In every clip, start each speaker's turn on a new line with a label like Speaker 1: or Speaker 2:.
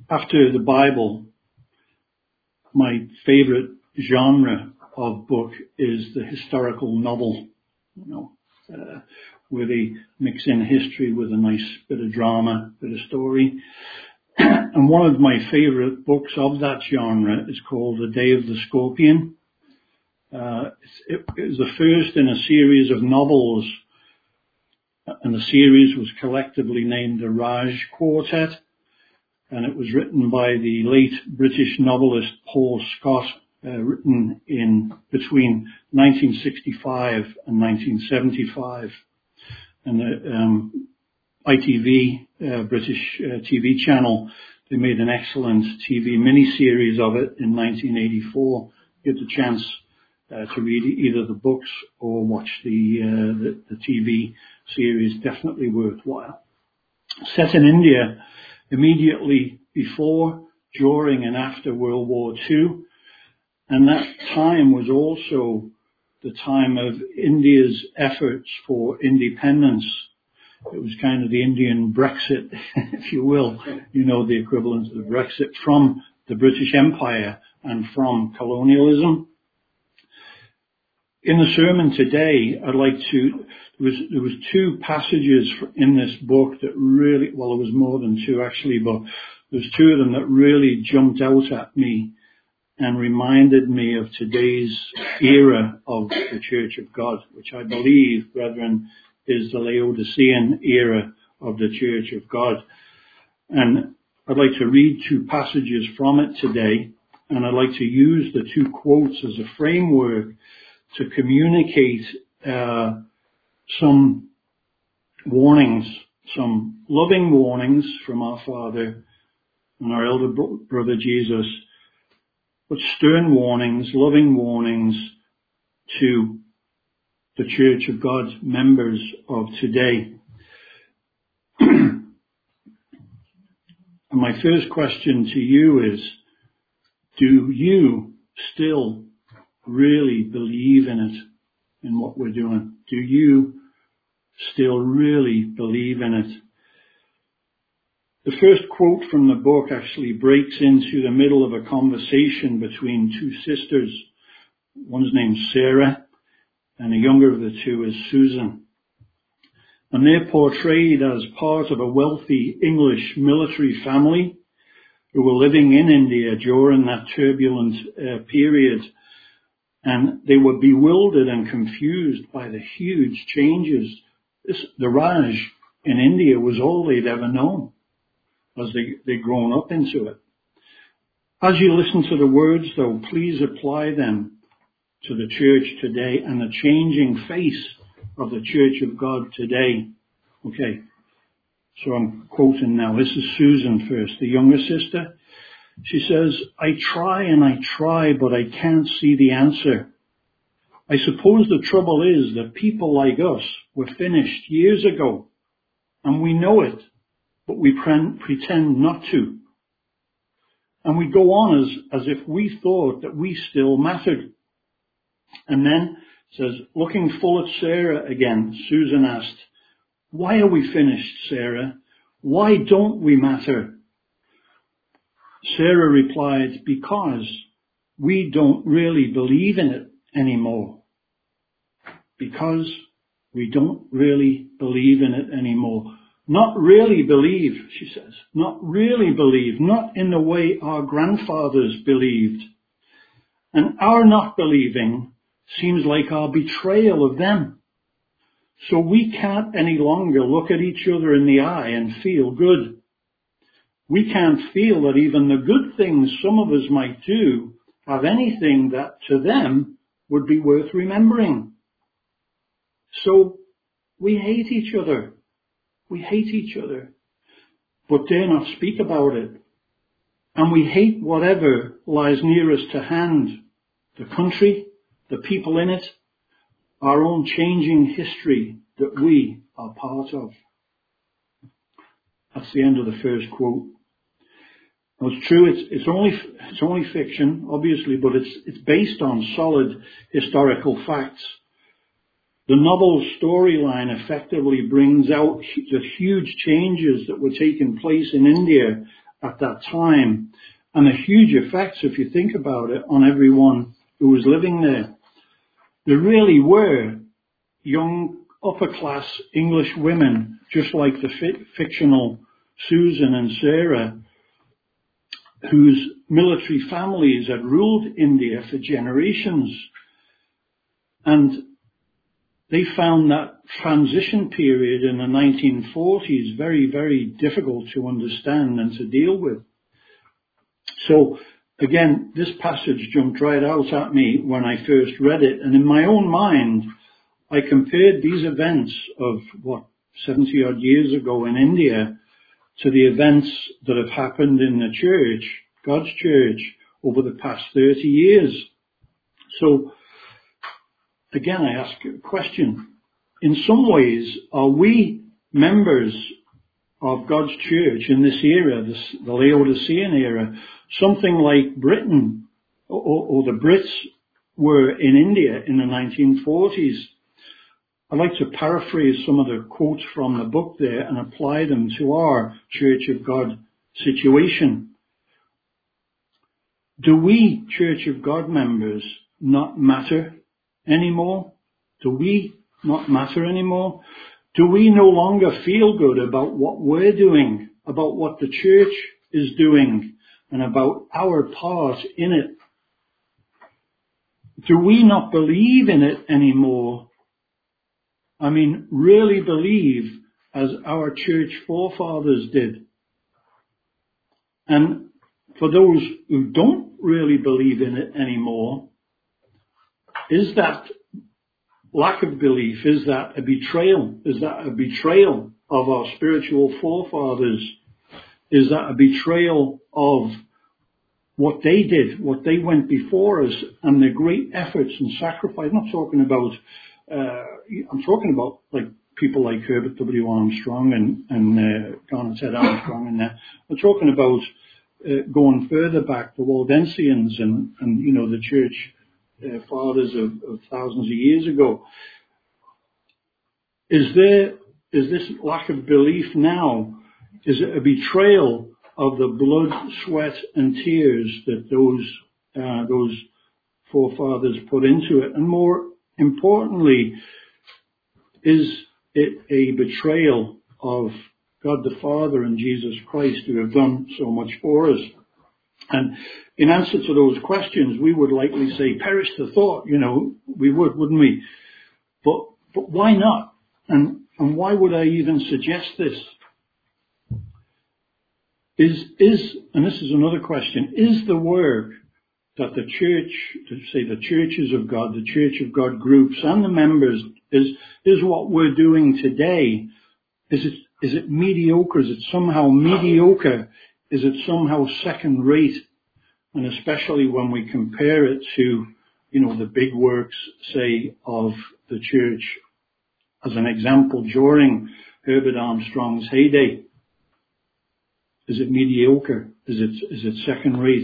Speaker 1: After the Bible, my favorite genre of book is the historical novel, where they mix in history with a nice bit of drama, bit of story. And one of my favorite books of that genre is called The Day of the Scorpion. It was the first in a series of novels, and the series was collectively named the Raj Quartet, and it was written by the late British novelist Paul Scott, written in between 1965 and 1975. And the ITV, British TV channel, they made an excellent TV miniseries of it in 1984. Get the chance to read either the books or watch the TV series, definitely worthwhile. Set in India immediately before, during and after World War II, and that time was also the time of India's efforts for independence. It was kind of the Indian Brexit, if you will, the equivalent of the Brexit from the British Empire and from colonialism. In the sermon today, I'd like to, there was two passages in this book that really, well, there was more than two actually, but there's two of them that really jumped out at me and reminded me of today's era of the Church of God, which I believe, brethren, is the Laodicean era of the Church of God. And I'd like to read two passages from it today, and I'd like to use the two quotes as a framework to communicate some warnings, some loving warnings from our Father and our elder brother Jesus, but stern warnings, loving warnings to the Church of God members of today. And my first question to you is, do you still really believe in it, in what we're doing? Do you still really believe in it? The first quote from the book actually breaks into the middle of a conversation between two sisters. One's named Sarah, and the younger of the two is Susan. And they're portrayed as part of a wealthy English military family who were living in India during that turbulent period. And they were bewildered and confused by the huge changes. The Raj in India was all they'd ever known as they'd grown up into it. As you listen to the words, though, please apply them to the church today and the changing face of the Church of God today. Okay, so I'm quoting now. This is Susan first, the younger sister. She says, I try, but I can't see the answer. I suppose the trouble is that people like us were finished years ago, and we know it, but we pretend not to. And we go on as if we thought that we still mattered. And then, says, looking full at Sarah again, Susan asked, why are we finished, Sarah? Why don't we matter? Sarah replied, because we don't really believe in it anymore. Because we don't really believe in it anymore. Not really believe, she says. Not really believe. Not in the way our grandfathers believed. And our not believing seems like our betrayal of them. So we can't any longer look at each other in the eye and feel good. We can't feel that even the good things some of us might do have anything that to them would be worth remembering. So we hate each other. We hate each other, but dare not speak about it. And we hate whatever lies nearest to hand, the country, the people in it, our own changing history that we are part of. That's the end of the first quote. Now, it's true, it's only fiction, obviously, but it's based on solid historical facts. The novel's storyline effectively brings out the huge changes that were taking place in India at that time, and the huge effects, if you think about it, on everyone who was living there. There really were young upper-class English women, just like the fictional Susan and Sarah, whose military families had ruled India for generations. And they found that transition period in the 1940s very, very difficult to understand and to deal with. So, again, this passage jumped right out at me when I first read it. And in my own mind, I compared these events of, 70 odd years ago in India to the events that have happened in the church, God's church, over the past 30 years. So, again, I ask a question. In some ways, are we members of God's church in this era, the Laodicean era, something like Britain or the Brits were in India in the 1940s? I'd like to paraphrase some of the quotes from the book there and apply them to our Church of God situation. Do we, Church of God members, not matter anymore? Do we not matter anymore? Do we no longer feel good about what we're doing, about what the church is doing, and about our part in it? Do we not believe in it anymore? I mean, really believe as our church forefathers did. And for those who don't really believe in it anymore, is that lack of belief, is that a betrayal? Is that a betrayal of our spiritual forefathers? Is that a betrayal of what they did, what they went before us, and their great efforts and sacrifice? I'm not talking about, I'm talking about like people like Herbert W. Armstrong and Garnet Ted Armstrong and that. I'm talking about going further back, the Waldensians and you know, the church fathers of thousands of years ago. Is this lack of belief now? Is it a betrayal of the blood, sweat, and tears that those forefathers put into it? And more importantly, is it a betrayal of God the Father and Jesus Christ, who have done so much for us? And in answer to those questions, we would likely say, perish the thought, you know, we would, wouldn't we? But why not? And why would I even suggest this? And this is another question, is the work that the church, to say the churches of God, the Church of God groups and the members, is what we're doing today, is it mediocre? Is it somehow mediocre? Is it somehow second rate? And especially when we compare it to, you know, the big works, say, of the church, as an example, during Herbert Armstrong's heyday. Is it mediocre? Is it second rate?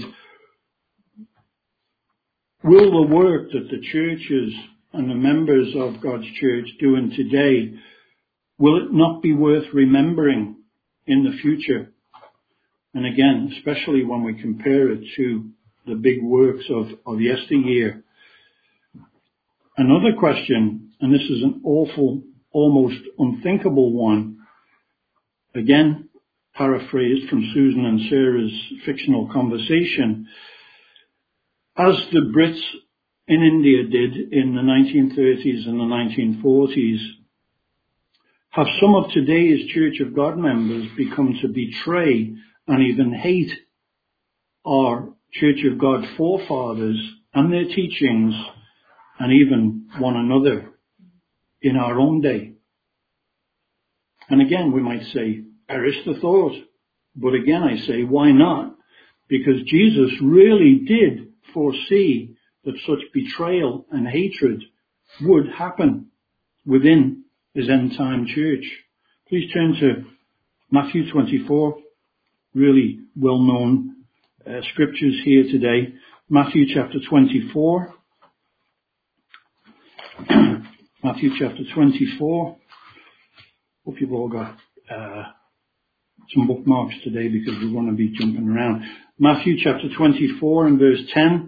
Speaker 1: Will the work that the churches and the members of God's church doing today, will it not be worth remembering in the future? And again, especially when we compare it to the big works of yesteryear. Another question, and this is an awful, almost unthinkable one, again, paraphrased from Susan and Sarah's fictional conversation. As the Brits in India did in the 1930s and the 1940s, have some of today's Church of God members become to betray and even hate our Church of God forefathers and their teachings, and even one another in our own day? And again, we might say, perish the thought. But again, I say, why not? Because Jesus really did foresee that such betrayal and hatred would happen within his end-time church. Please turn to Matthew 24, really well-known scriptures here today. Matthew chapter 24. Matthew chapter 24. Hope you've all got some bookmarks today because we're going to be jumping around. Matthew chapter 24 and verse 10.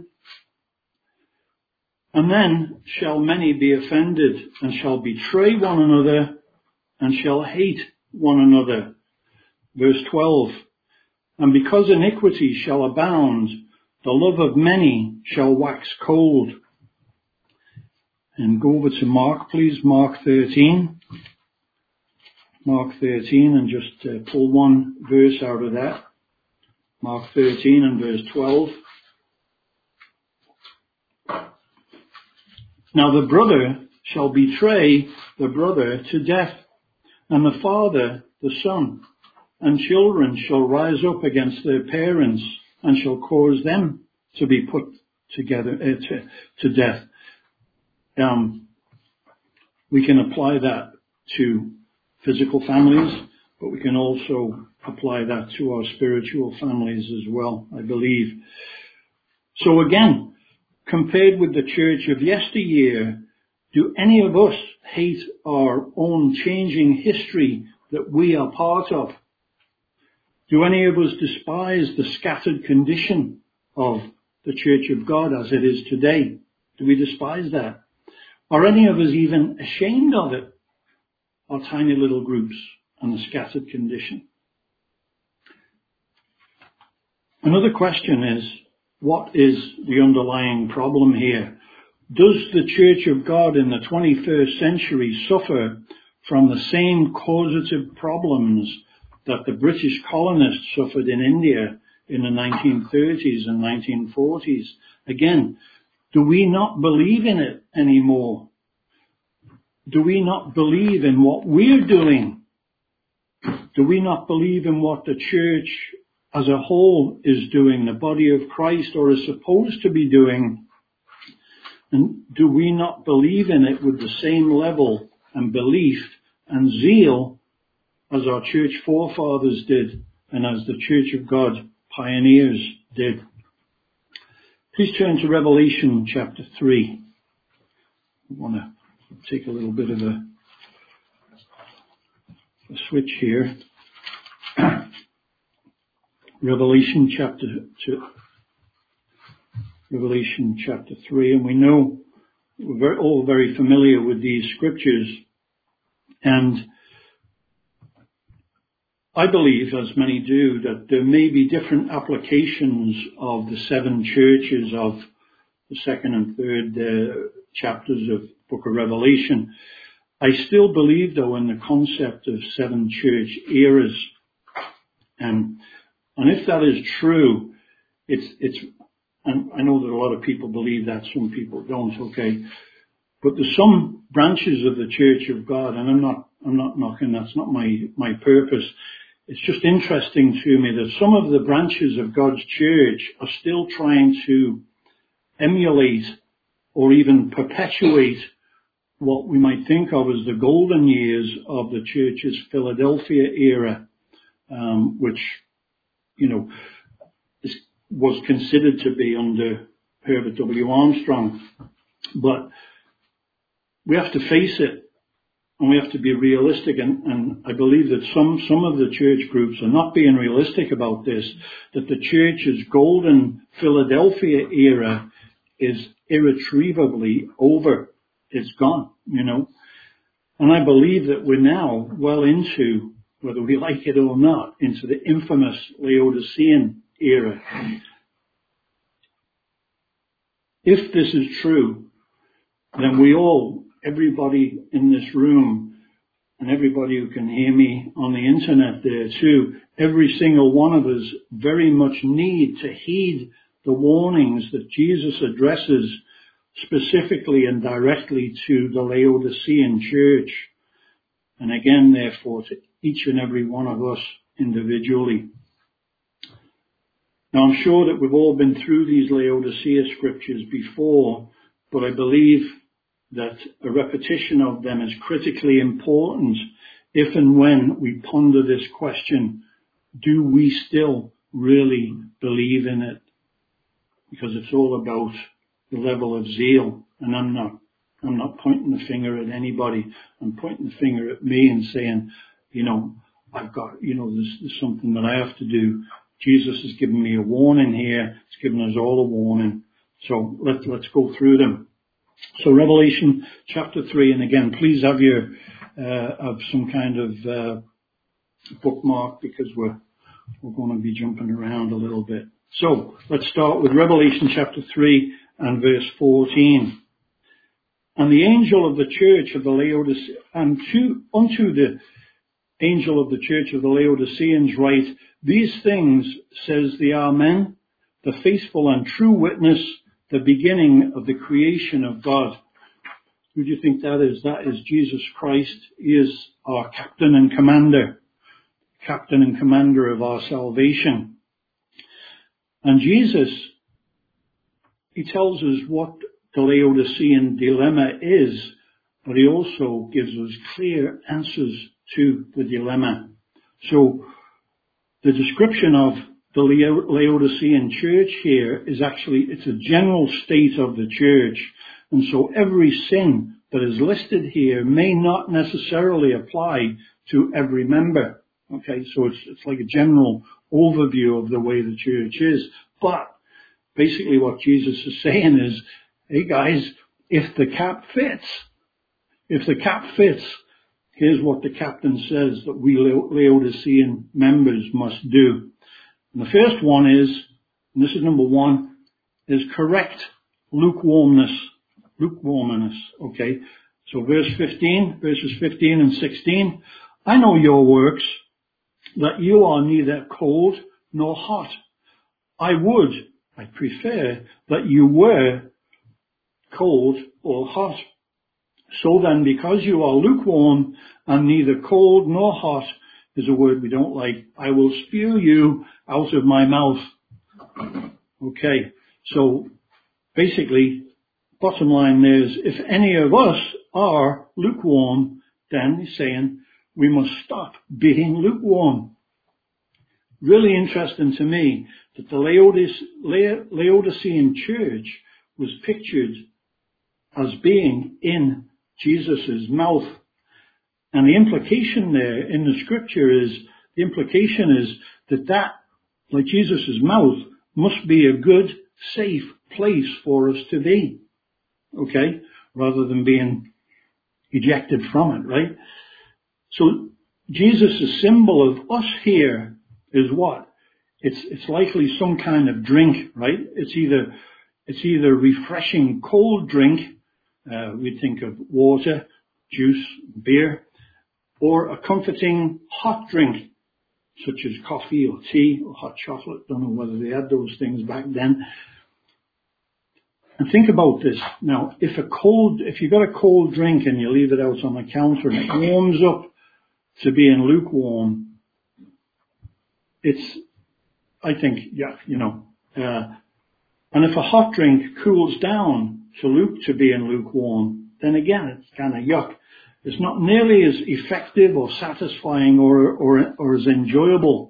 Speaker 1: And then shall many be offended, and shall betray one another, and shall hate one another. Verse 12. And because iniquity shall abound, the love of many shall wax cold. And go over to Mark, please, Mark 13. Mark 13, and just pull one verse out of that. Mark 13 and verse 12. Now the brother shall betray the brother to death, and the father the son, and children shall rise up against their parents, and shall cause them to be put together to death. We can apply that to physical families, but we can also apply that to our spiritual families as well, I believe. So again, compared with the church of yesteryear, do any of us hate our own changing history that we are part of? Do any of us despise the scattered condition of the Church of God as it is today? Do we despise that? Are any of us even ashamed of it? Our tiny little groups and the scattered condition. Another question is, what is the underlying problem here? Does the Church of God in the 21st century suffer from the same causative problems that the British colonists suffered in India in the 1930s and 1940s? Again, do we not believe in it anymore? Do we not believe in what we're doing? Do we not believe in what the church as a whole is doing, the body of Christ, or is supposed to be doing? And do we not believe in it with the same level and belief and zeal as our church forefathers did and as the Church of God pioneers did? Please turn to Revelation chapter 3. I want to take a little bit of a switch here. Revelation chapter 3, and we know we're all very familiar with these scriptures, and I believe, as many do, that there may be different applications of the seven churches of the second and third chapters of the book of Revelation. I still believe, though, in the concept of seven church eras, and if that is true, and I know that a lot of people believe that, some people don't, okay? But there's some branches of the Church of God, and I'm not knocking, that's not my purpose. It's just interesting to me that some of the branches of God's church are still trying to emulate or even perpetuate what we might think of as the golden years of the church's Philadelphia era, which, was considered to be under Herbert W. Armstrong. But we have to face it, and we have to be realistic, and I believe that some of the church groups are not being realistic about this, that the church's golden Philadelphia era is irretrievably over. It's gone, And I believe that we're now well into, whether we like it or not, into the infamous Laodicean era. If this is true, then everybody in this room, and everybody who can hear me on the internet there too, every single one of us very much need to heed the warnings that Jesus addresses specifically and directly to the Laodicean church. And again, therefore, to each and every one of us individually. Now, I'm sure that we've all been through these Laodicea scriptures before, but I believe that a repetition of them is critically important if and when we ponder this question, do we still really believe in it? Because it's all about the level of zeal, and I'm not pointing the finger at anybody. I'm pointing the finger at me and saying, I've got, there's something that I have to do. Jesus has given me a warning here. He's given us all a warning. So let's go through them. So Revelation chapter 3, and again, please have have some kind of bookmark, because we're going to be jumping around a little bit. So let's start with Revelation chapter 3 and verse 14. And the angel of the church of the Laodiceans, and unto the angel of the church of the Laodiceans write, these things says the Amen, the faithful and true witness, the beginning of the creation of God. Who do you think that is? That is Jesus Christ. He is our captain and commander of our salvation. And Jesus, he tells us what the Laodicean dilemma is, but he also gives us clear answers to the dilemma. So the description of the Laodicean church here is actually, it's a general state of the church. And so every sin that is listed here may not necessarily apply to every member. Okay, so it's like a general overview of the way the church is. But basically what Jesus is saying is, hey guys, if the cap fits, here's what the captain says that we Laodicean members must do. And the first one is, and this is number one, is correct lukewarmness. Okay. So verses 15 and 16. I know your works, that you are neither cold nor hot. I prefer that you were cold or hot. So then, because you are lukewarm and neither cold nor hot, is a word we don't like, I will spew you out of my mouth. Okay, so basically, bottom line is, if any of us are lukewarm, then he's saying we must stop being lukewarm. Really interesting to me that the Laodicean church was pictured as being in Jesus' mouth. And the implication there in the scripture is, that like Jesus' mouth, must be a good, safe place for us to be. Okay? Rather than being ejected from it, right? So Jesus' symbol of us here is what? It's likely some kind of drink, right? It's either refreshing cold drink, we think of water, juice, beer, or a comforting hot drink, such as coffee or tea or hot chocolate. Don't know whether they had those things back then. And think about this. Now, if you've got a cold drink and you leave it out on the counter and it warms up to being lukewarm, and if a hot drink cools down to being lukewarm, then again, it's kind of yuck. It's not nearly as effective or satisfying or as enjoyable.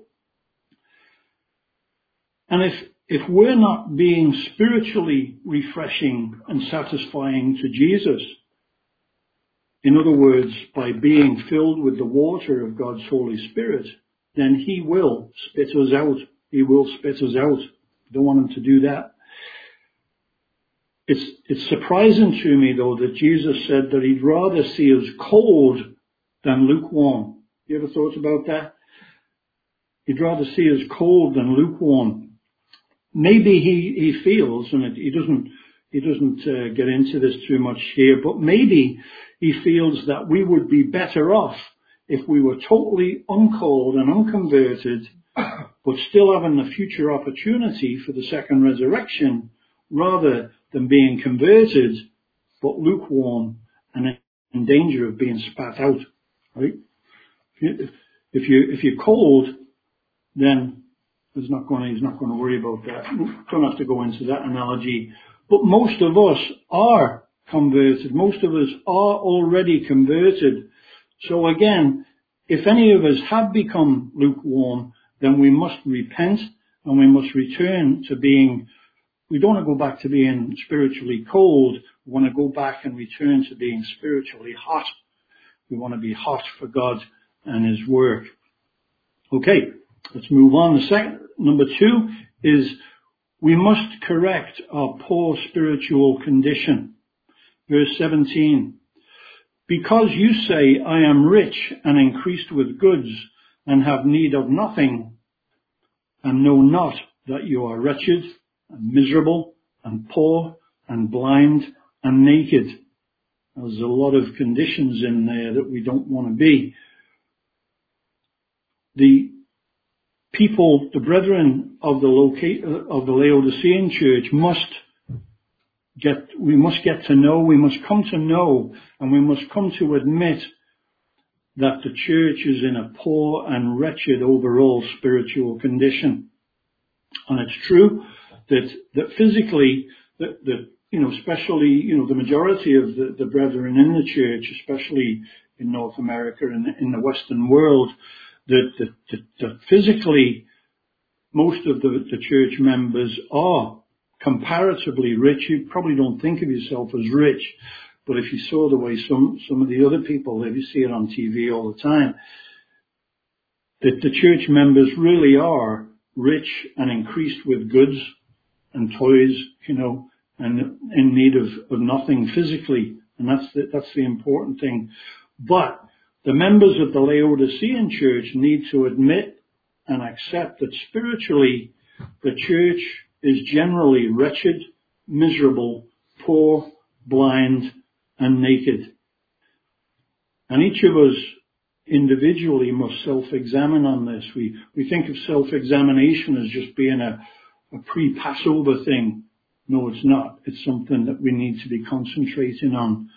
Speaker 1: And if we're not being spiritually refreshing and satisfying to Jesus, in other words, by being filled with the water of God's Holy Spirit, then he will spit us out. He will spit us out. Don't want him to do that. It's surprising to me, though, that Jesus said that he'd rather see us cold than lukewarm. You ever thought about that? He'd rather see us cold than lukewarm. Maybe he feels, and he doesn't get into this too much here, but maybe he feels that we would be better off if we were totally uncold and unconverted, but still having the future opportunity for the second resurrection, rather than being converted, but lukewarm and in danger of being spat out. Right? If you're cold, then he's not going to worry about that. Don't have to go into that analogy. But most of us are converted. Most of us are already converted. So again, if any of us have become lukewarm, then we must repent and we must return to being, we don't want to go back to being spiritually cold. We want to go back and return to being spiritually hot. We want to be hot for God and his work. Okay, let's move on. Number 2 is we must correct our poor spiritual condition. Verse 17. Because you say, I am rich and increased with goods and have need of nothing, and know not that you are wretched and miserable and poor and blind and naked. There's a lot of conditions in there that we don't want to be. The people, the brethren of the Laodicean church we must get to know, we must come to know, and we must come to admit that the church is in a poor and wretched overall spiritual condition. And it's true that physically, especially, the majority of the brethren in the church, especially in North America and in the Western world, that physically most of the church members are comparatively rich. You probably don't think of yourself as rich, but if you saw the way some of the other people live, you see it on TV all the time, that the church members really are rich and increased with goods and toys, and in need of nothing physically. And that's the important thing. But the members of the Laodicean church need to admit and accept that spiritually the church is generally wretched, miserable, poor, blind, and naked. And each of us individually must self-examine on this. We think of self-examination as just being a pre-Passover thing. No, it's not. It's something that we need to be concentrating on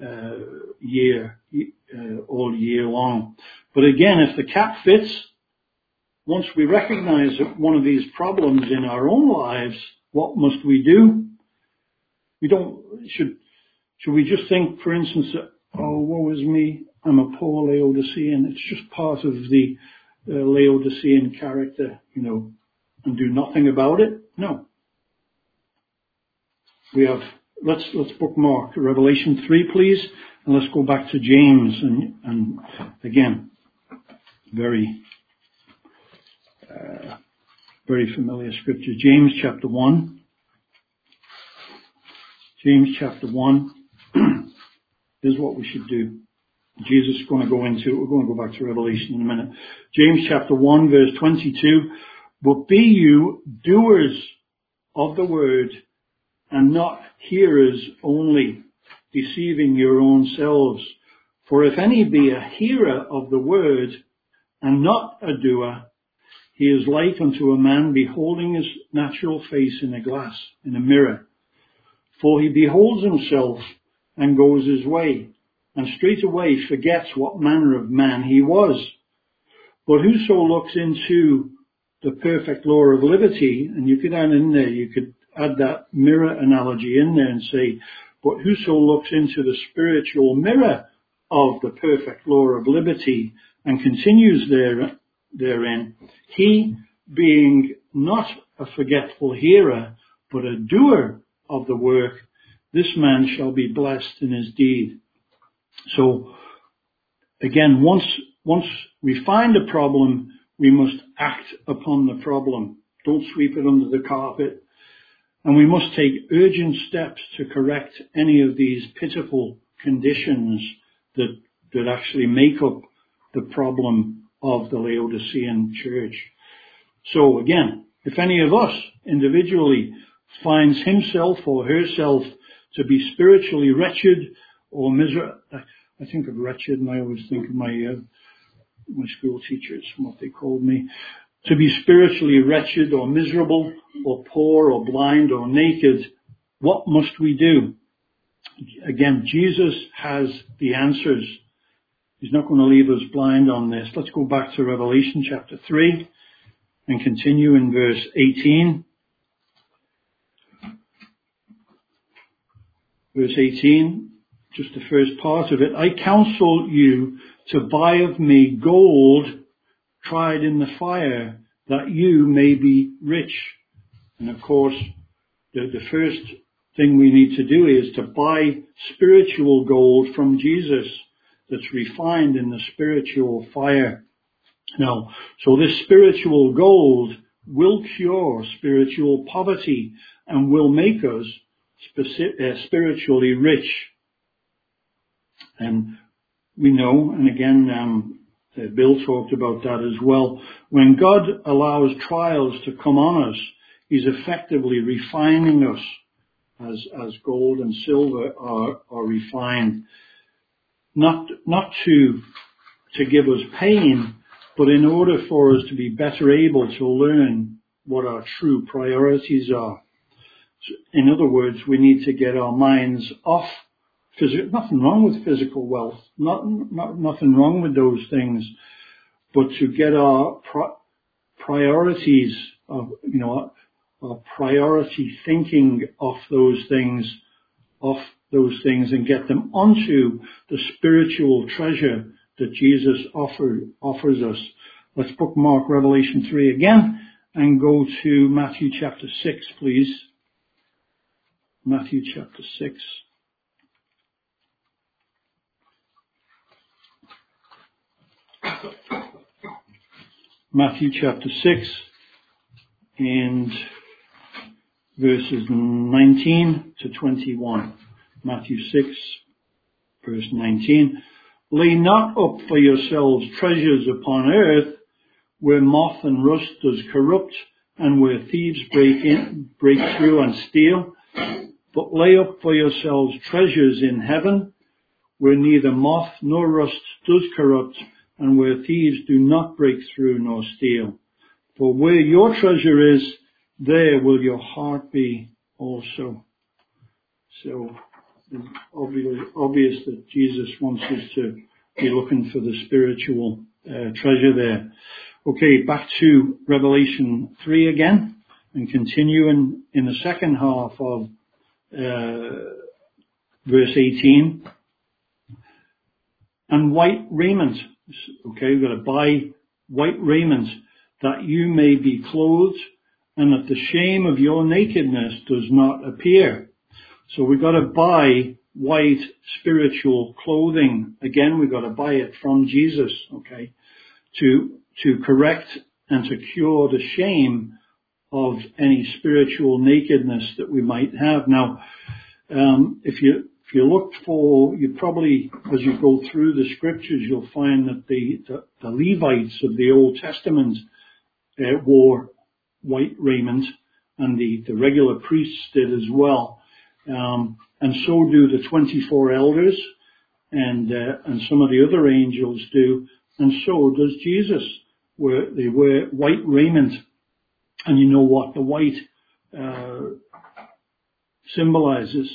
Speaker 1: all year long. But again, if the cap fits, once we recognize one of these problems in our own lives, what must we do? Should we just think, for instance, that, oh, woe is me, I'm a poor Laodicean. It's just part of the Laodicean character, and do nothing about it? No. Let's bookmark Revelation 3, please, and let's go back to James, and again, very familiar scripture. James chapter 1. James chapter 1 is what we should do. Jesus is going to go into, we're going to go back to Revelation in a minute. James chapter 1 verse 22. But be you doers of the word and not hearers only, deceiving your own selves. For if any be a hearer of the word and not a doer, he is like unto a man beholding his natural face in a glass, in a mirror. For he beholds himself and goes his way, and straightway forgets what manner of man he was. But whoso looks into the perfect law of liberty, and you could add that mirror analogy in there and say, but whoso looks into the spiritual mirror of the perfect law of liberty and continues therein, he being not a forgetful hearer, but a doer of the work, this man shall be blessed in his deed. So, again, once we find a problem, we must act upon the problem. Don't sweep it under the carpet. And we must take urgent steps to correct any of these pitiful conditions that actually make up the problem of the Laodicean church. So again, if any of us individually finds himself or herself to be spiritually wretched or miserable, I think of wretched and I always think of my school teachers, what they called me, to be spiritually wretched or miserable or poor or blind or naked, what must we do? Again, Jesus has the answers. He's not going to leave us blind on this. Let's go back to Revelation chapter 3 and continue in verse 18. Verse 18, just the first part of it. I counsel you to buy of me gold tried in the fire, that you may be rich. And of course, the first thing we need to do is to buy spiritual gold from Jesus that's refined in the spiritual fire. Now, so this spiritual gold will cure spiritual poverty and will make us spiritually rich. And we know, and again, Bill talked about that as well, when God allows trials to come on us, He's effectively refining us as gold and silver are refined. Not to give us pain, but in order for us to be better able to learn what our true priorities are. So in other words, we need to get our minds off physical. Nothing wrong with physical wealth. Nothing wrong with those things. But to get our priorities of, our priority thinking off those things and get them onto the spiritual treasure that Jesus offers us. Let's bookmark Revelation 3 again and go to Matthew chapter 6, please. Matthew chapter 6. Matthew chapter 6 and verses 19 to 21. Matthew 6, verse 19. Lay not up for yourselves treasures upon earth, where moth and rust does corrupt, and where thieves break through and steal. But lay up for yourselves treasures in heaven, where neither moth nor rust does corrupt, and where thieves do not break through nor steal. For where your treasure is, there will your heart be also. So it's obvious that Jesus wants us to be looking for the spiritual treasure there. Okay, back to Revelation 3 again, and continuing in the second half of verse 18. And white raiment. Okay, we've got to buy white raiment, that you may be clothed, and that the shame of your nakedness does not appear. So we've got to buy white spiritual clothing. Again, we've got to buy it from Jesus, okay, to correct and to cure the shame of any spiritual nakedness that we might have. Now, if you look for, you probably, as you go through the scriptures, you'll find that the Levites of the Old Testament wore white raiment, and the regular priests did as well. And so do the 24 elders, and some of the other angels do, and so does Jesus. They wear white raiment, and you know what the white symbolizes.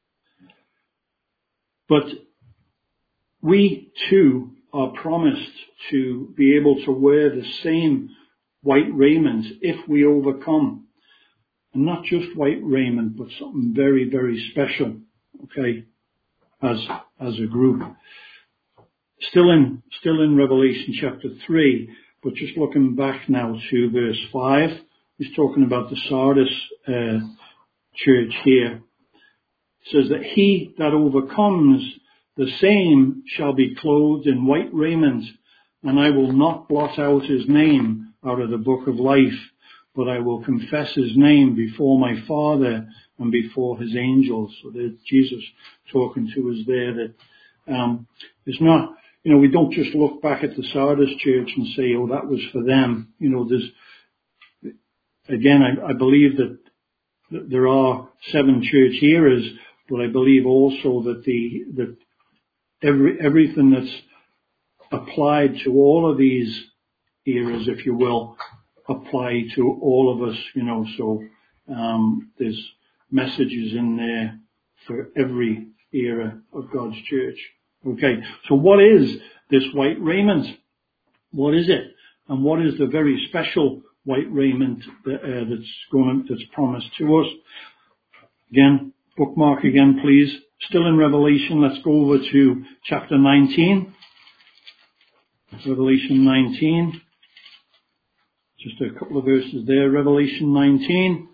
Speaker 1: But we too are promised to be able to wear the same white raiment if we overcome. And not just white raiment, but something very, very special, okay, as a group. Still in Revelation chapter 3, but just looking back now to verse 5, he's talking about the Sardis church here. It says that he that overcomes, the same shall be clothed in white raiment, and I will not blot out his name out of the book of life, but I will confess his name before my Father and before his angels. So there's Jesus talking to us there, that it's not, we don't just look back at the Sardis church and say, oh, that was for them. There's, again, I believe that there are 7 church eras, but I believe also that everything that's applied to all of these eras, if you will, apply to all of us, so there's messages in there for every era of God's church. Okay, so what is this white raiment? What is it? And what is the very special white raiment that's promised to us? Again, bookmark again, please. Still in Revelation, let's go over to chapter 19. Revelation 19. Just a couple of verses there. Revelation 19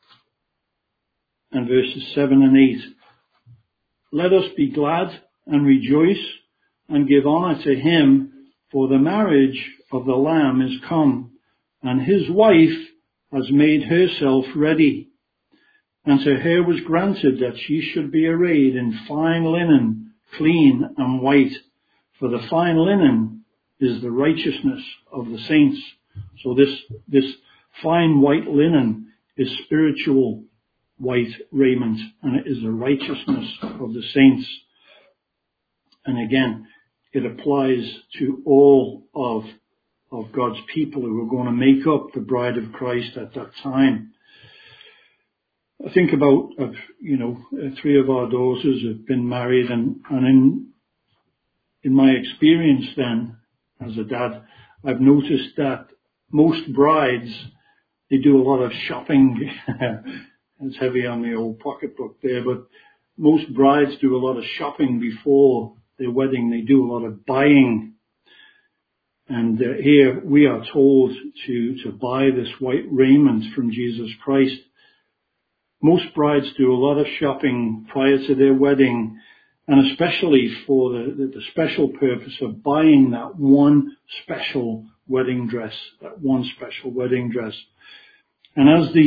Speaker 1: and verses 7 and 8. Let us be glad and rejoice and give honor to him, For the marriage of the Lamb is come, and his wife has made herself ready. And to her was granted that she should be arrayed in fine linen, clean and white. For the fine linen is the righteousness of the saints. So this fine white linen is spiritual white raiment, and it is the righteousness of the saints. And again, it applies to all of God's people who are going to make up the bride of Christ at that time. I think about, 3 of our daughters have been married, and in my experience then, as a dad, I've noticed that most brides, they do a lot of shopping. It's heavy on the old pocketbook there, but most brides do a lot of shopping before their wedding. They do a lot of buying. And here we are told to buy this white raiment from Jesus Christ. Most brides do a lot of shopping prior to their wedding, and especially for the special purpose of buying that one special wedding dress, And as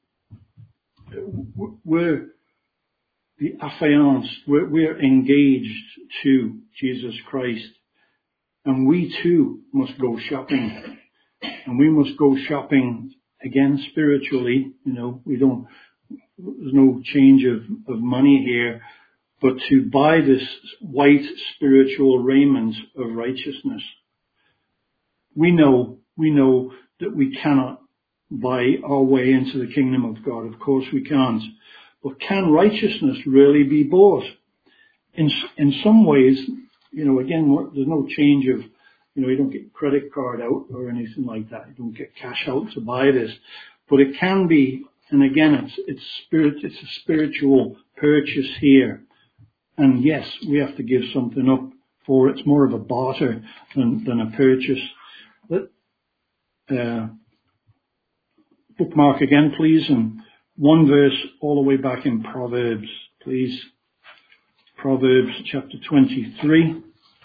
Speaker 1: we're the affianced, we're engaged to Jesus Christ, and we too must go shopping. And we must go shopping again spiritually. There's no change of money here, but to buy this white spiritual raiment of righteousness. We know that we cannot buy our way into the kingdom of God. Of course we can't. But can righteousness really be bought? In some ways, again, there's no change of, you don't get credit card out or anything like that. You don't get cash out to buy this. But it can be, and again, it's a spiritual purchase here. And yes, we have to give something up for it. It's more of a barter than a purchase. Bookmark again, please, and one verse all the way back in Proverbs, please. Proverbs chapter 23.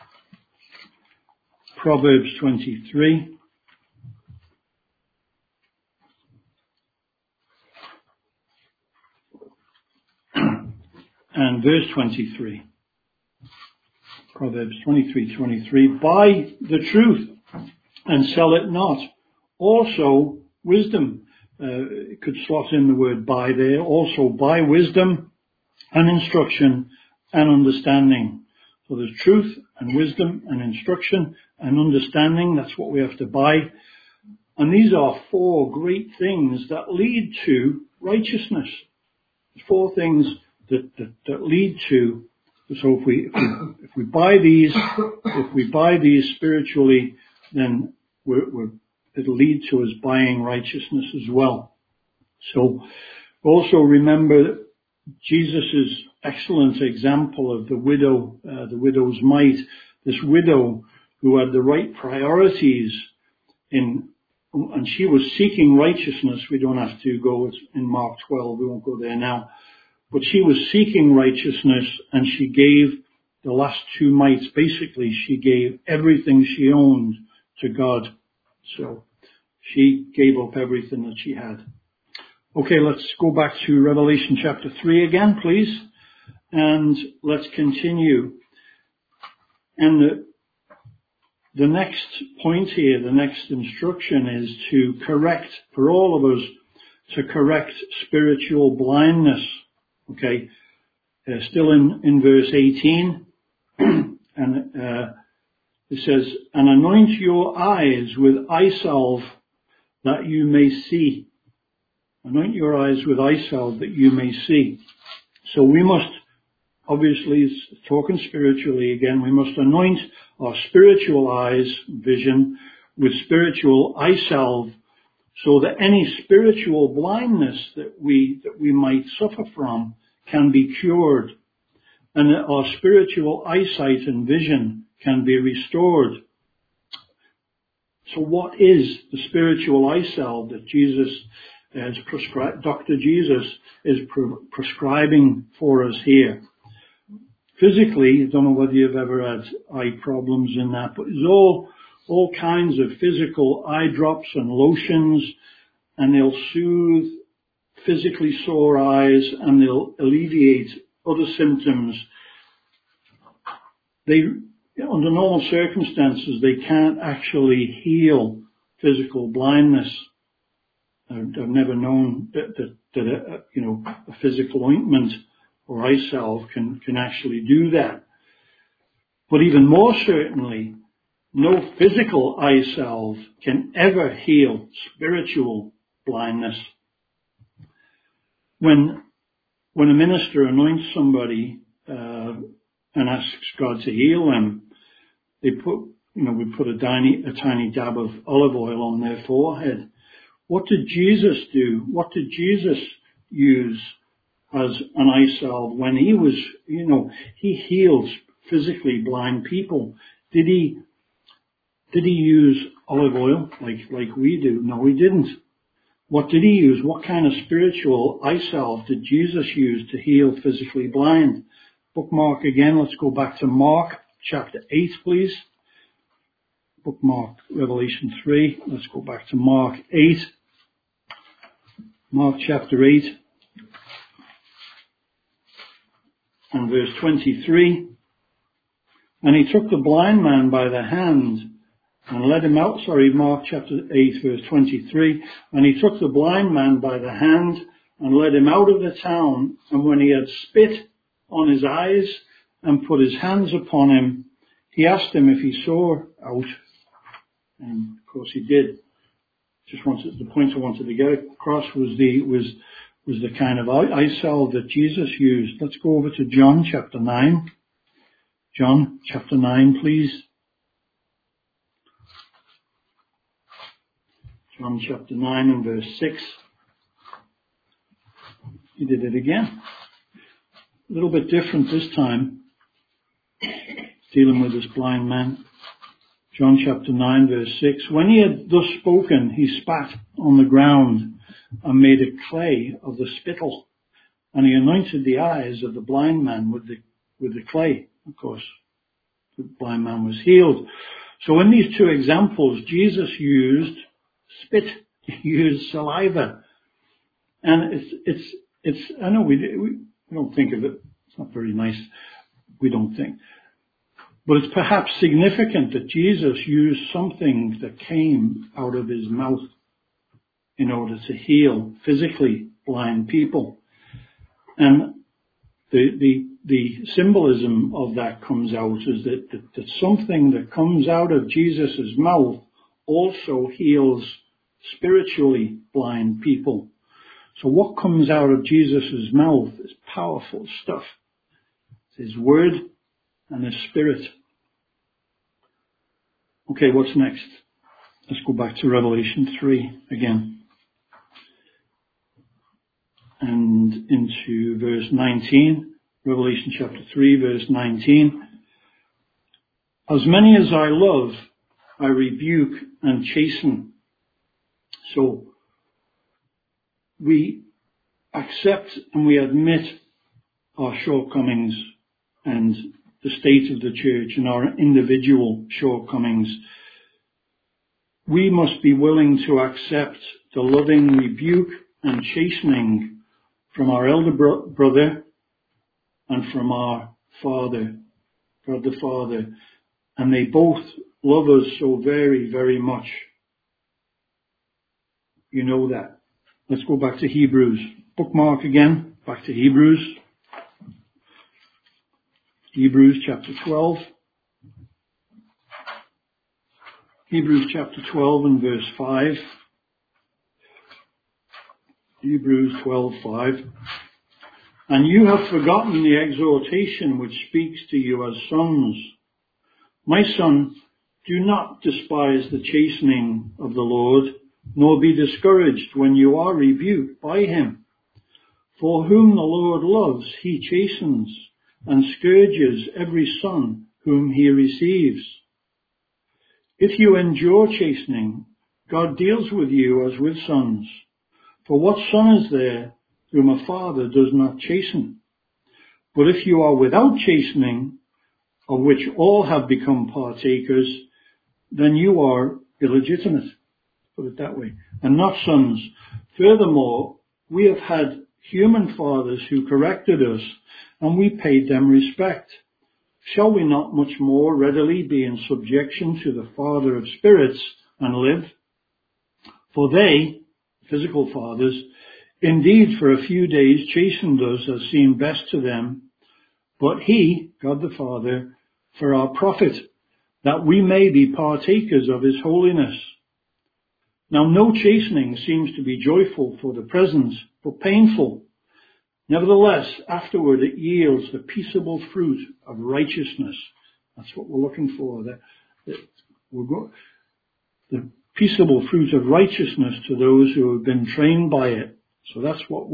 Speaker 1: Proverbs 23. And verse 23. Proverbs 23:23. Buy the truth and sell it not. Also wisdom. It could slot in the word buy there. Also buy wisdom and instruction and understanding. So there's truth and wisdom and instruction and understanding. That's what we have to buy. And these are 4 great things that lead to righteousness. 4 things that lead to. So if we buy these spiritually, then it'll lead to us buying righteousness as well. So also remember Jesus' excellent example of the widow's mite. This widow who had the right priorities and she was seeking righteousness. We don't have to go in Mark 12. We won't go there now. But she was seeking righteousness, and she gave the last 2 mites. Basically, she gave everything she owned to God. So she gave up everything that she had. Okay, let's go back to Revelation chapter 3 again, please. And let's continue. And the next point here, the next instruction is to correct, for all of us, to correct spiritual blindness. Okay, still in verse 18. And it says, and anoint your eyes with eye salve that you may see. Anoint your eyes with eye salve that you may see. So we must, obviously, talking spiritually again, we must anoint our spiritual eyes, vision, with spiritual eye salve, so that any spiritual blindness that we might suffer from can be cured, and that our spiritual eyesight and vision can be restored. So what is the spiritual eye salve that Jesus has prescribed? Dr. Jesus is prescribing for us here. Physically, I don't know whether you've ever had eye problems in that, but it's all kinds of physical eye drops and lotions, and they'll soothe physically sore eyes, and they'll alleviate other symptoms. Under normal circumstances, they can't actually heal physical blindness. I've never known that a physical ointment or eye salve can actually do that. But even more certainly, no physical eye salve can ever heal spiritual blindness. When a minister anoints somebody and asks God to heal them, we put a tiny dab of olive oil on their forehead. What did Jesus do? What did Jesus use as an eye salve when he was, he healed physically blind people? Did he use olive oil like we do? No, he didn't. What did he use? What kind of spiritual eye salve did Jesus use to heal physically blind? Bookmark again. Let's go back to Mark chapter 8, please. Bookmark Revelation 3. Let's go back to Mark 8. Mark chapter 8 and verse 23. And he took the blind man by the hand and led him out. Mark chapter 8 verse 23. And he took the blind man by the hand and led him out of the town. And when he had spit on his eyes and put his hands upon him, he asked him if he saw out. And of course he did. The point I wanted to get across was the kind of eye salve that Jesus used. Let's go over to John chapter 9. John chapter 9, please. John chapter 9 and verse 6. He did it again. A little bit different this time. Dealing with this blind man. John chapter 9 verse 6. When he had thus spoken, he spat on the ground and made a clay of the spittle. And he anointed the eyes of the blind man with the clay. Of course, the blind man was healed. So in these two examples, Jesus used spit, he used saliva. And it's I know we don't think of it. It's not very nice. We don't think. But it's perhaps significant that Jesus used something that came out of his mouth in order to heal physically blind people. And the symbolism of that comes out is that something that comes out of Jesus' mouth also heals spiritually blind people. So what comes out of Jesus' mouth is powerful stuff. It's his word and his spirit. Okay, what's next? Let's go back to Revelation 3 again. And into verse 19. Revelation chapter 3 verse 19. As many as I love, I rebuke and chasten. So we accept and we admit our shortcomings and the state of the church and our individual shortcomings. We must be willing to accept the loving rebuke and chastening from our elder brother and from our Father, God the Father. And they both love us so very, very much. You know that. Let's go back to Hebrews. Bookmark again. Back to Hebrews. Hebrews chapter 12. Hebrews chapter 12 and verse 5. Hebrews 12:5. And you have forgotten the exhortation which speaks to you as sons. My son, do not despise the chastening of the Lord, nor be discouraged when you are rebuked by him. For whom the Lord loves, he chastens and scourges every son whom he receives. If you endure chastening, God deals with you as with sons. For what son is there whom a father does not chasten? But if you are without chastening, of which all have become partakers, then you are illegitimate, put it that way, and not sons. Furthermore, we have had human fathers who corrected us, and we paid them respect. Shall we not much more readily be in subjection to the Father of spirits and live? For they, physical fathers, indeed for a few days chastened us as seemed best to them, but he, God the Father, for our profit, that we may be partakers of his holiness. Now no chastening seems to be joyful for the present, but painful. Nevertheless, afterward it yields the peaceable fruit of righteousness. That's what we're looking for. The peaceable fruit of righteousness to those who have been trained by it. So that's what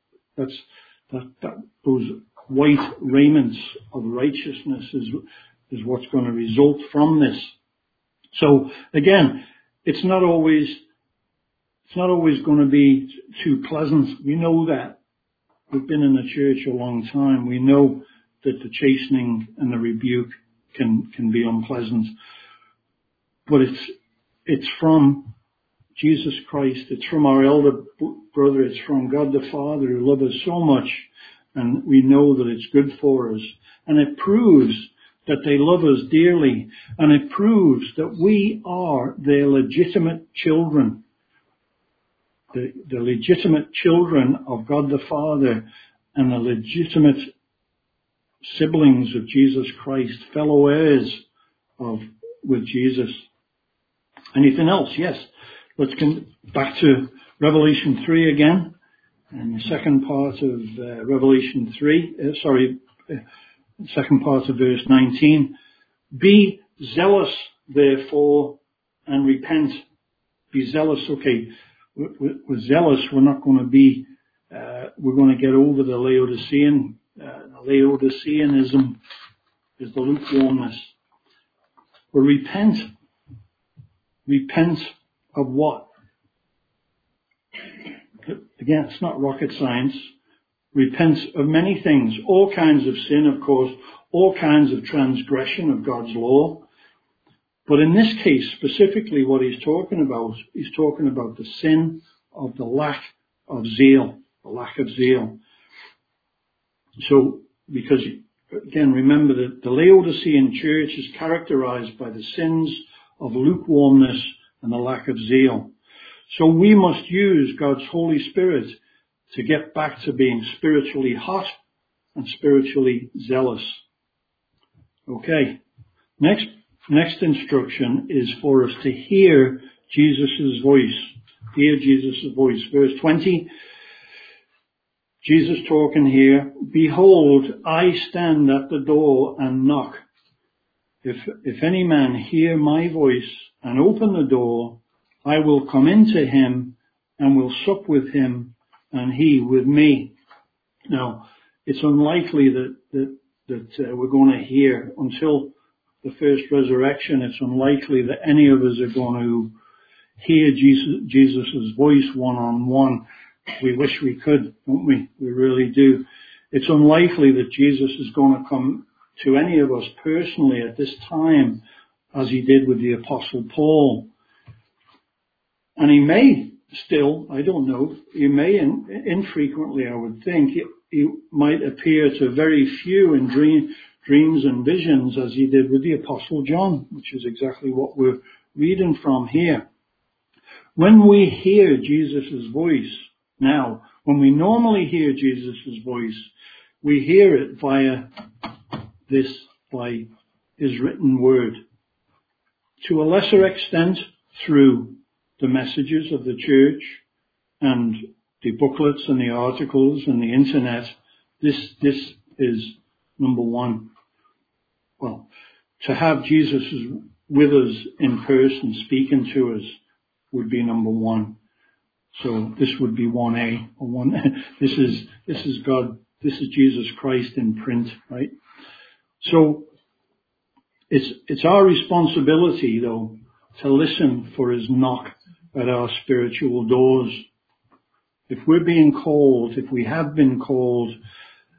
Speaker 1: those white raiments of righteousness is what's going to result from this. So again, it's not always going to be too pleasant. We know that. We've been in the church a long time. We know that the chastening and the rebuke can be unpleasant. But it's from Jesus Christ. It's from our elder brother. It's from God the Father who loves us so much. And we know that it's good for us. And it proves that they love us dearly. And it proves that we are their legitimate children. The legitimate children of God the Father and the legitimate siblings of Jesus Christ, fellow heirs with Jesus. Anything else? Yes. Let's come back to Revelation 3 again. And the second part of Revelation 3, second part of verse 19. Be zealous, therefore, and repent. Be zealous. Okay. We're zealous. We're not going to be, we're going to get over the Laodicean. Laodiceanism is the lukewarmness. But repent. Repent of what? Again, it's not rocket science. Repent of many things. All kinds of sin, of course. All kinds of transgression of God's law. But in this case, specifically what he's talking about the sin of the lack of zeal. The lack of zeal. So, because, again, remember that the Laodicean church is characterized by the sins of lukewarmness and the lack of zeal. So we must use God's Holy Spirit to get back to being spiritually hot and spiritually zealous. Okay. Next instruction is for us to hear Jesus' voice. Hear Jesus' voice. Verse 20. Jesus talking here. Behold, I stand at the door and knock. If any man hear my voice and open the door, I will come into him and will sup with him and he with me. Now, it's unlikely that we're going to hear until the first resurrection. It's unlikely that any of us are going to hear Jesus' voice one-on-one. We wish we could, don't we? We really do. It's unlikely that Jesus is going to come to any of us personally at this time, as he did with the Apostle Paul. And he may still, I don't know, he may infrequently, I would think, he might appear to very few in dreams and visions as he did with the Apostle John, which is exactly what we're reading from here. When we hear Jesus' voice now, when we normally hear Jesus' voice, we hear it by his written word. To a lesser extent, through the messages of the church and the booklets and the articles and the internet. This is number one. Well, to have Jesus with us in person speaking to us would be number one. So this would be 1A or 1. This is God. This is Jesus Christ in print, right? So it's our responsibility, though, to listen for his knock at our spiritual doors. If we're being called, if we have been called,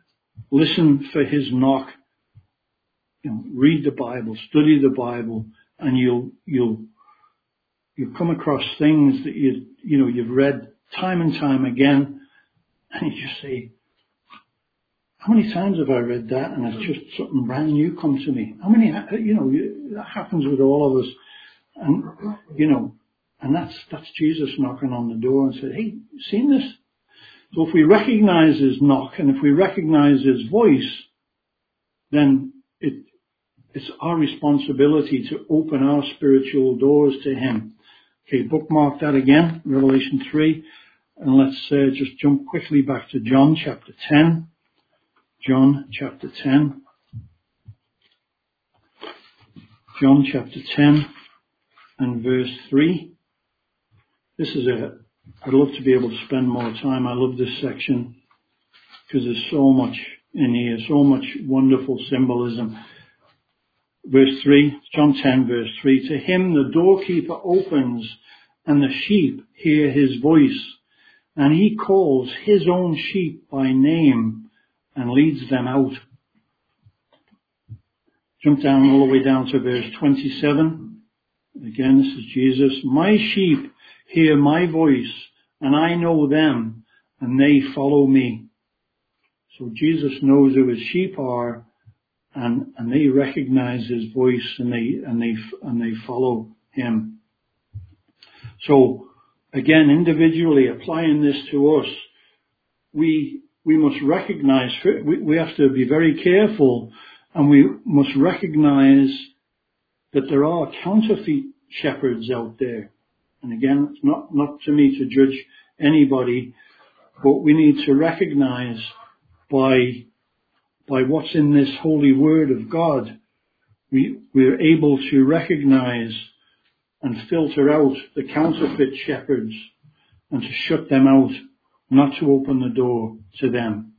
Speaker 1: listen for his knock. Read the Bible, study the Bible, and you'll come across things that you've read time and time again, and you just say, how many times have I read that? And it's just something brand new come to me. How many, that happens with all of us. And, and that's Jesus knocking on the door and said, hey, you seen this? So if we recognize his knock and if we recognize his voice, then it's our responsibility to open our spiritual doors to him. Okay, bookmark that again, Revelation 3. And let's just jump quickly back to John chapter 10. John chapter 10. John chapter 10 and verse 3. This is I'd love to be able to spend more time. I love this section because there's so much in here, so much wonderful symbolism. Verse 3, John 10 verse 3. To him the doorkeeper opens and the sheep hear his voice, and he calls his own sheep by name and leads them out. Jump down all the way down to verse 27. Again, this is Jesus. My sheep hear my voice, and I know them, and they follow me. So Jesus knows who his sheep are, and they recognize his voice, and they follow him. So again, individually applying this to us, we must recognize, we have to be very careful, and we must recognize that there are counterfeit shepherds out there. And again, it's not to me to judge anybody, but we need to recognize by what's in this holy word of God, we're able to recognize and filter out the counterfeit shepherds and to shut them out, not to open the door to them.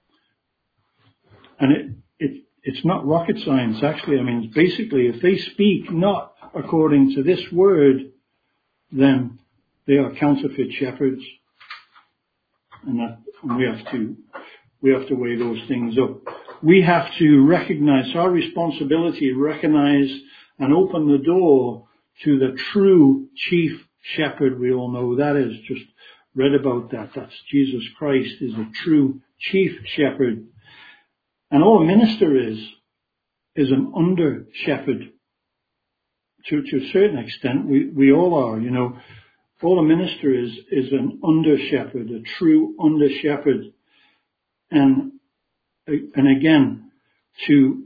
Speaker 1: And it's not rocket science, actually. I mean, basically, if they speak not according to this word, then they are counterfeit shepherds. And we have to weigh those things up. We have to recognize our responsibility, recognize and open the door to the true chief shepherd. We all know that is, just read about that. That's Jesus Christ is a true chief shepherd. And all a minister is an under shepherd. To a certain extent, we all are, All a minister is an under shepherd, a true under shepherd. And again, to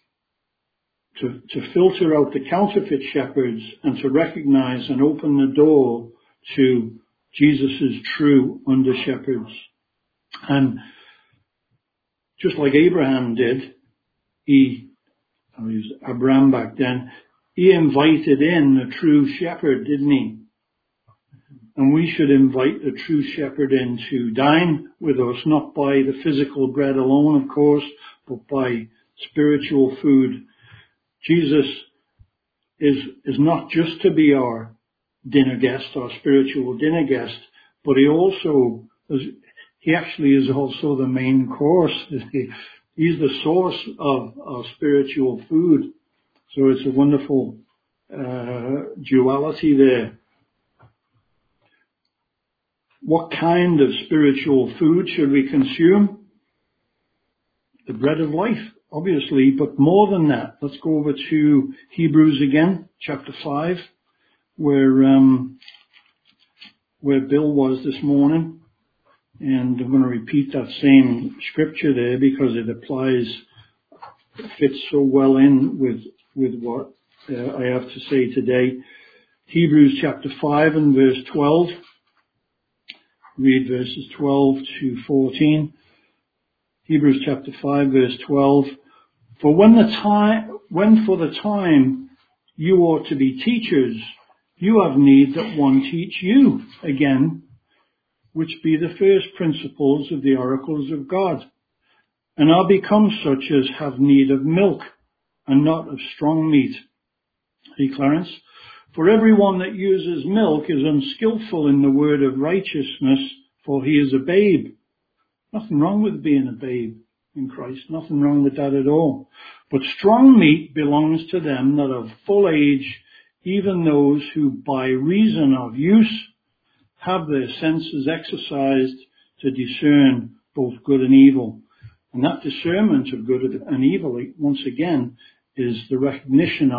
Speaker 1: filter out the counterfeit shepherds and to recognize and open the door to Jesus' true under shepherds. And just like Abraham did, I'll use Abraham back then, he invited in the true shepherd, didn't he? And we should invite the true shepherd in to dine with us, not by the physical bread alone, of course, but by spiritual food. Jesus is not just to be our dinner guest, our spiritual dinner guest, but he actually is also the main course. He's the source of our spiritual food. So it's a wonderful duality there. What kind of spiritual food should we consume? The bread of life, obviously, but more than that. Let's go over to Hebrews again, chapter 5, where Bill was this morning. And I'm going to repeat that same scripture there because it fits so well in with what I have to say today. Hebrews chapter 5 and verse 12. Read verses 12 to 14. Hebrews chapter 5 verse 12. For when for the time you ought to be teachers, you have need that one teach you again, which be the first principles of the oracles of God, and are become such as have need of milk, and not of strong meat. Hey, Clarence. For everyone that uses milk is unskillful in the word of righteousness, for he is a babe. Nothing wrong with being a babe. in Christ. Nothing wrong with that at all. But strong meat belongs to them that are full age, even those who by reason of use have their senses exercised to discern both good and evil. And that discernment of good and evil, once again, is the recognition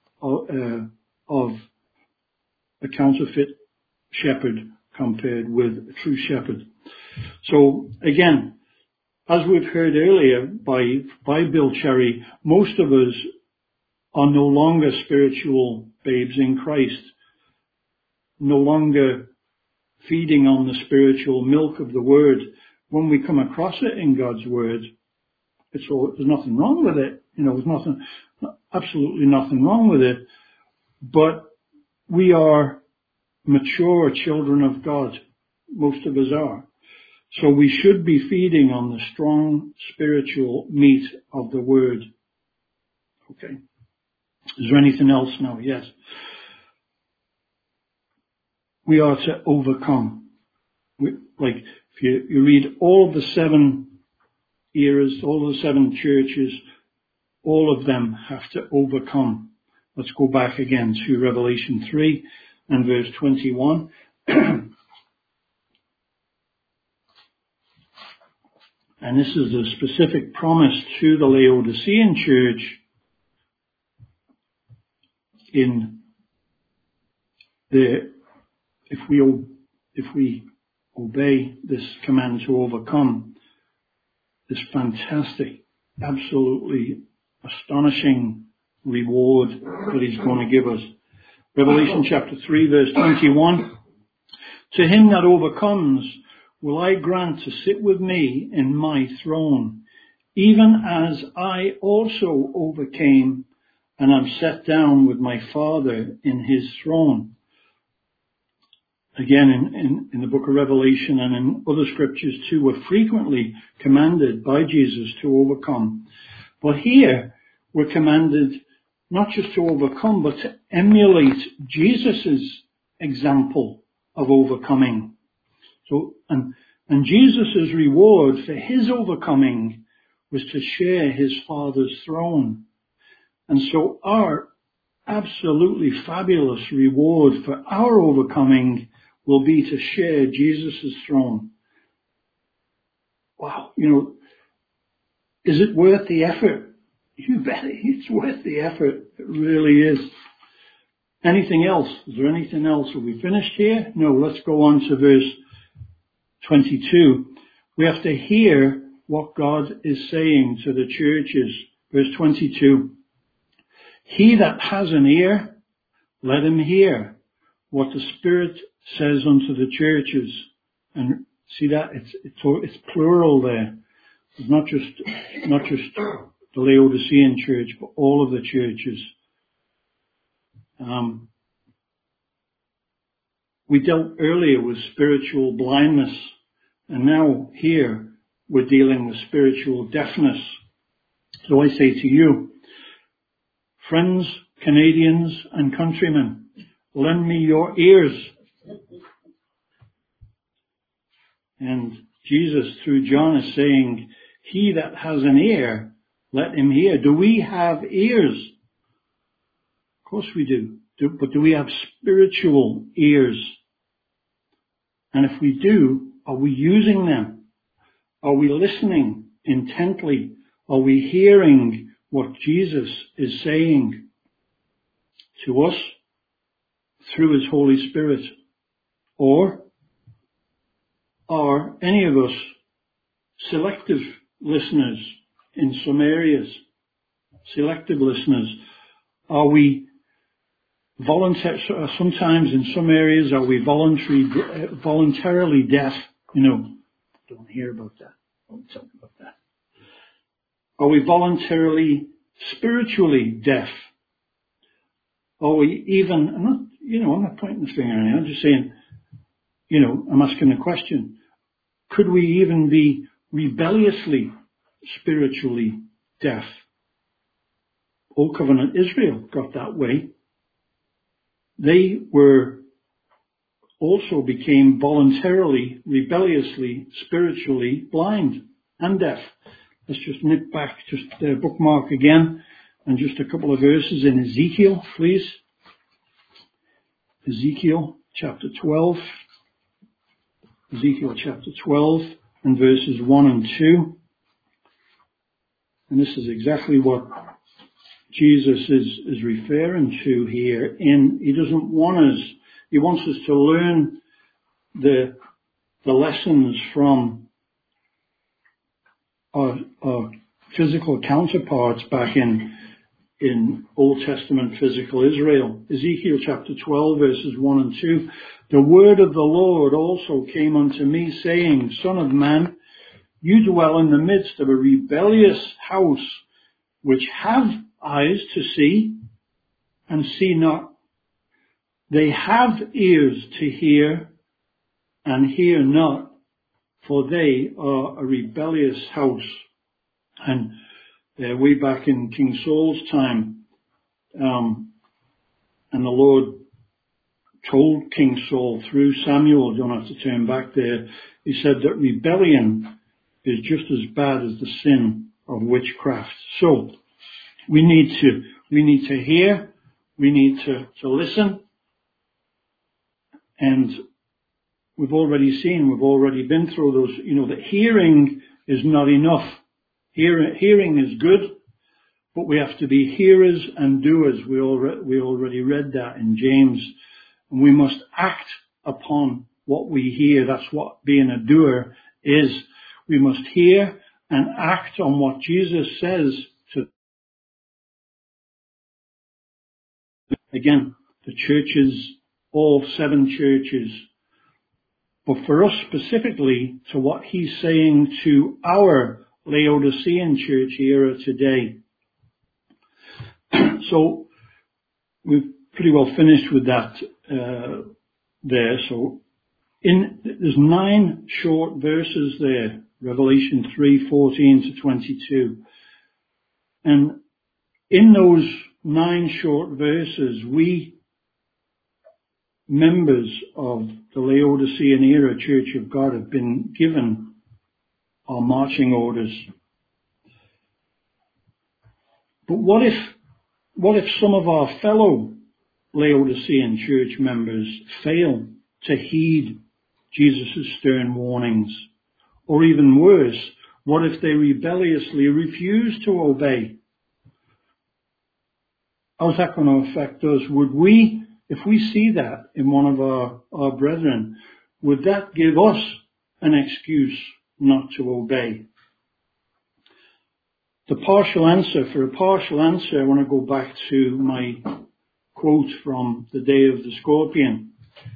Speaker 1: of a counterfeit shepherd compared with a true shepherd. So again, as we've heard earlier by Bill Cherry, most of us are no longer spiritual babes in Christ, no longer feeding on the spiritual milk of the Word. When we come across it in God's Word, there's nothing wrong with it. There's absolutely nothing wrong with it. But we are mature children of God. Most of us are. So we should be feeding on the strong spiritual meat of the Word. Okay. Is there anything else now? Yes. We are to overcome. If you read all of the 7 eras, all of the 7 churches, all of them have to overcome. Let's go back again to Revelation 3 and verse 21. And this is a specific promise to the Laodicean church if we obey this command to overcome, this fantastic, absolutely astonishing reward that he's going to give us. Revelation chapter 3 verse 21. To him that overcomes will I grant to sit with me in my throne, even as I also overcame and am set down with my Father in his throne. Again, in the book of Revelation and in other scriptures too, we're frequently commanded by Jesus to overcome. But here, we're commanded not just to overcome, but to emulate Jesus' example of overcoming. So, and Jesus' reward for his overcoming was to share his Father's throne. And so our absolutely fabulous reward for our overcoming will be to share Jesus' throne. Wow, is it worth the effort? You bet it's worth the effort. It really is. Anything else? Is there anything else? Are we finished here? No, let's go on to verse 22. We have to hear what God is saying to the churches. Verse 22. He that has an ear, let him hear what the Spirit says unto the churches. And see that? It's plural there. It's not just the Laodicean church, but all of the churches. We dealt earlier with spiritual blindness, and now here we're dealing with spiritual deafness. So I say to you, friends, Canadians and countrymen, lend me your ears. And Jesus through John is saying, he that has an ear, let him hear. Do we have ears? Of course we do. But do we have spiritual ears? And if we do, are we using them? Are we listening intently? Are we hearing what Jesus is saying to us through his Holy Spirit? Or are any of us selective listeners in some areas? Selective listeners. Are we sometimes in some areas are we voluntarily deaf? Don't hear about that. Don't talk about that. Are we voluntarily spiritually deaf? Are we even, I'm not pointing the finger at you, I'm just saying, I'm asking a question. Could we even be rebelliously spiritually deaf? Old Covenant Israel got that way. They also became voluntarily, rebelliously, spiritually blind and deaf. let's just nip back, just bookmark again, and just a couple of verses in Ezekiel, please. Ezekiel chapter 12. Ezekiel chapter 12 and verses 1 and 2. And this is exactly what Jesus is referring to here. He doesn't want us, he wants us to learn the lessons from our physical counterparts back in Old Testament physical Israel. Ezekiel chapter 12 verses 1 and 2. The word of the Lord also came unto me, saying, Son of man, you dwell in the midst of a rebellious house, which have eyes to see, and see not. They have ears to hear, and hear not, for they are a rebellious house. And way back in King Saul's time, and the Lord told King Saul through Samuel, don't have to turn back there, he said that rebellion is just as bad as the sin of witchcraft. So we need to hear, we need to listen, and we've already been through those, that hearing is not enough. Hearing is good, but we have to be hearers and doers. We already read that in James. And we must act upon what we hear. That's what being a doer is. We must hear and act on what Jesus says to, again, the churches, all 7 churches. But for us specifically, to what he's saying to our Laodicean church era today. So we've pretty well finished with that there. So there's 9 short verses there, Revelation 3:14 to 22. And in those 9 short verses, we members of the Laodicean era Church of God have been given our marching orders. But what if some of our fellow Laodicean church members fail to heed Jesus' stern warnings? Or even worse, what if they rebelliously refuse to obey? How's that going to affect us? If we see that in one of our brethren, would that give us an excuse not to obey? For a partial answer, I want to go back to my quote from the Day of the Scorpion.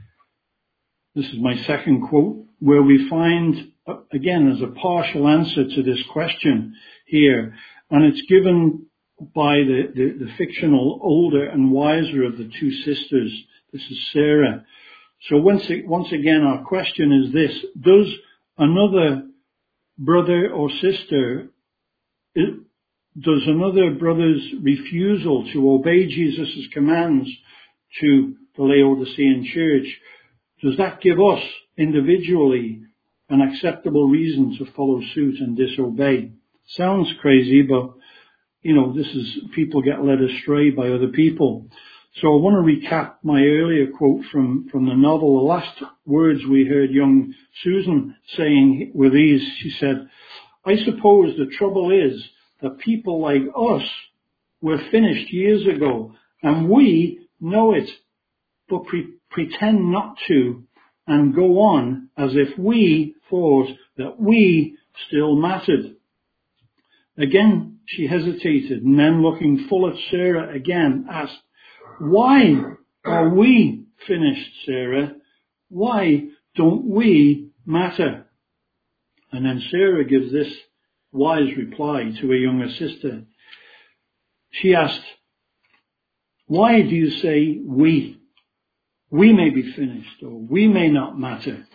Speaker 1: This is my second quote, where we find, again, as a partial answer to this question here, and it's given by the fictional older and wiser of the 2 sisters. This is Sarah. So once again, our question is this: does another brother or sister, does another brother's refusal to obey Jesus' commands to the Laodicean church, does that give us individually an acceptable reason to follow suit and disobey? Sounds crazy, but this is, people get led astray by other people. So I want to recap my earlier quote from the novel. The last words we heard young Susan saying were these. She said, I suppose the trouble is that people like us were finished years ago, and we know it, but pretend not to, and go on as if we thought that we still mattered. Again, she hesitated, and then looking full at Sarah again, asked, why are we finished, Sarah? Why don't we matter? And then Sarah gives this wise reply to her younger sister. She asked, why do you say we? We may be finished, or we may not matter.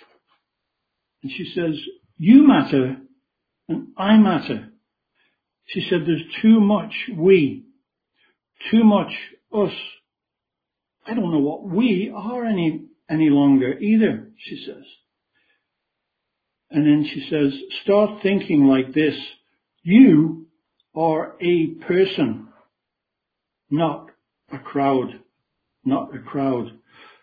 Speaker 1: And she says, you matter, and I matter. She said, there's too much we, too much us. I don't know what we are any longer either, she says. And then she says, start thinking like this. You are a person, not a crowd. Not a crowd.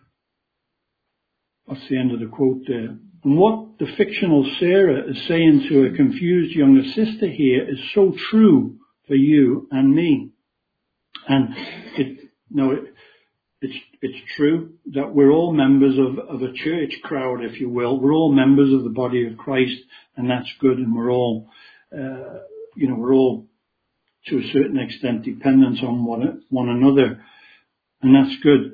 Speaker 1: That's the end of the quote there. And what the fictional Sarah is saying to a confused younger sister here is so true for you and me. And it's true that we're all members of a church crowd, if you will. We're all members of the body of Christ, and that's good. And we're all, we're all to a certain extent dependent on one another, and that's good.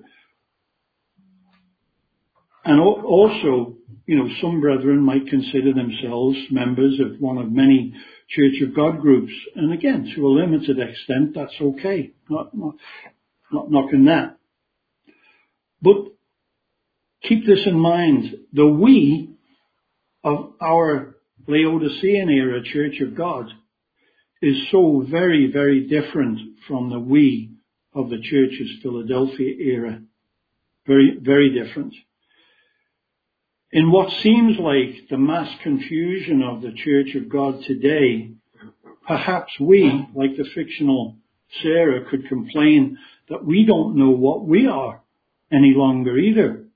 Speaker 1: And also, some brethren might consider themselves members of one of many Church of God groups. And again, to a limited extent, that's okay. Not knocking that. But keep this in mind. The we of our Laodicean era Church of God is so very, very different from the we of the Church's Philadelphia era. Very, very different. In what seems like the mass confusion of the Church of God today, perhaps we, like the fictional Sarah, could complain that we don't know what we are any longer either.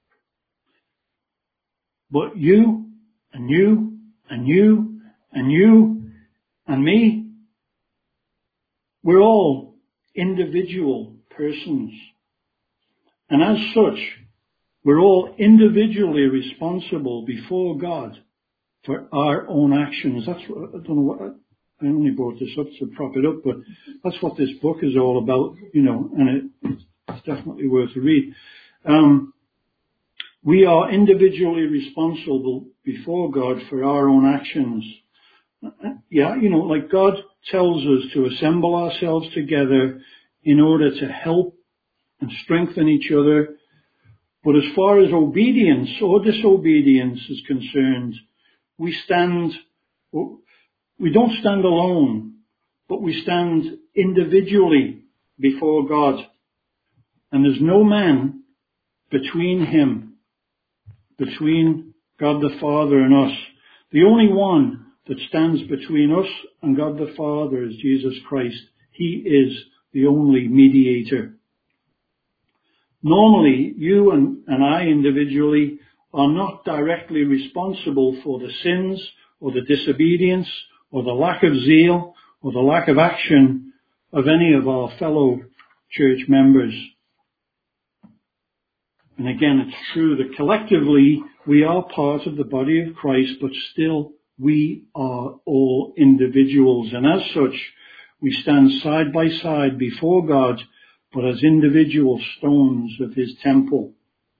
Speaker 1: But you, and you, and you, and you, and me, we're all individual persons. And as such, we're all individually responsible before God for our own actions. That's what, I don't know what, I only brought this up to prop it up, but that's what this book is all about, and it's definitely worth a read. We are individually responsible before God for our own actions. Yeah, like God tells us to assemble ourselves together in order to help and strengthen each other. But as far as obedience or disobedience is concerned, we don't stand alone, but we stand individually before God. And there's no man between God the Father and us. The only one that stands between us and God the Father is Jesus Christ. He is the only mediator. Normally, you and I individually are not directly responsible for the sins or the disobedience or the lack of zeal or the lack of action of any of our fellow church members. And again, it's true that collectively we are part of the body of Christ, but still we are all individuals. And as such, we stand side by side before God, but as individual stones of his temple.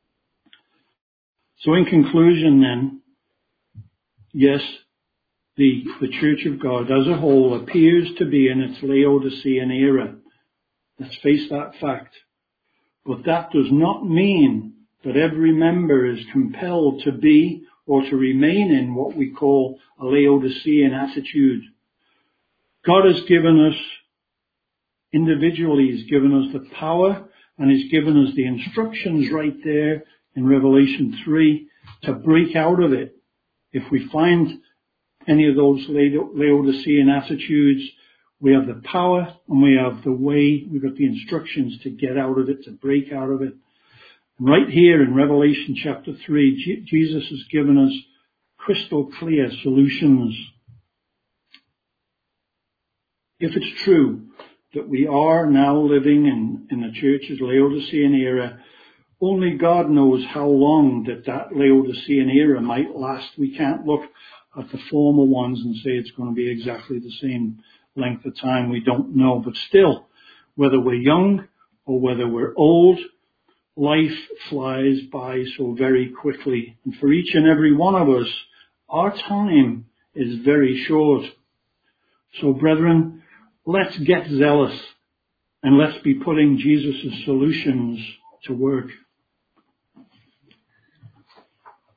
Speaker 1: So in conclusion then, yes, the Church of God as a whole appears to be in its Laodicean era. Let's face that fact. But that does not mean that every member is compelled to be or to remain in what we call a Laodicean attitude. God has given us, individually, he's given us the power and he's given us the instructions right there in Revelation 3 to break out of it. If we find any of those Laodicean attitudes, we have the power and we have the way, we've got the instructions to get out of it, to break out of it. And right here in Revelation chapter 3, Jesus has given us crystal clear solutions. If it's true that we are now living in the church's Laodicean era, only God knows how long that Laodicean era might last. We can't look at the former ones and say it's going to be exactly the same length of time. We don't know. But still, whether we're young or whether we're old, life flies by so very quickly. And for each and every one of us, our time is very short. So brethren, let's get zealous and let's be putting Jesus' solutions to work.